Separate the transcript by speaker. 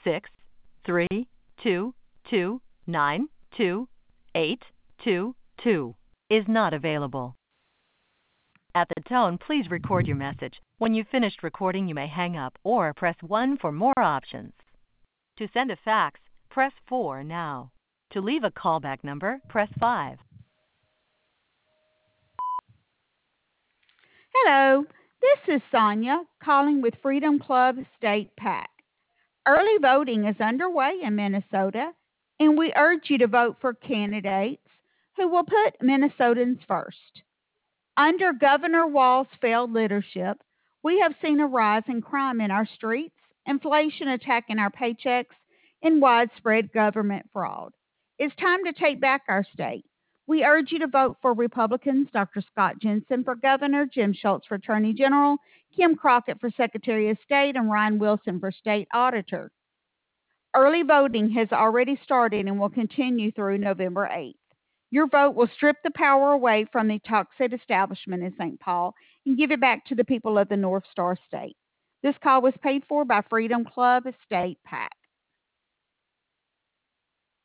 Speaker 1: 632292822 is not available. At the tone, please record your message. When you've finished recording, you may hang up or press 1 for more options. To send a fax, press 4 now. To leave a callback number, press 5.
Speaker 2: Hello, this is Sonia calling with Freedom Club State PAC. Early voting is underway in Minnesota, and we urge you to vote for candidates who will put Minnesotans first. Under Governor Walz's failed leadership, we have seen a rise in crime in our streets, inflation attacking our paychecks, and widespread government fraud. It's time to take back our state. We urge you to vote for Republicans Dr. Scott Jensen for governor, Jim Schultz for attorney general, Kim Crockett for secretary of state, and Ryan Wilson for state auditor. Early voting has already started and will continue through November 8th. Your vote will strip the power away from the toxic establishment in St. Paul and give it back to the people of the North Star State. This call was paid for by Freedom Club State PAC.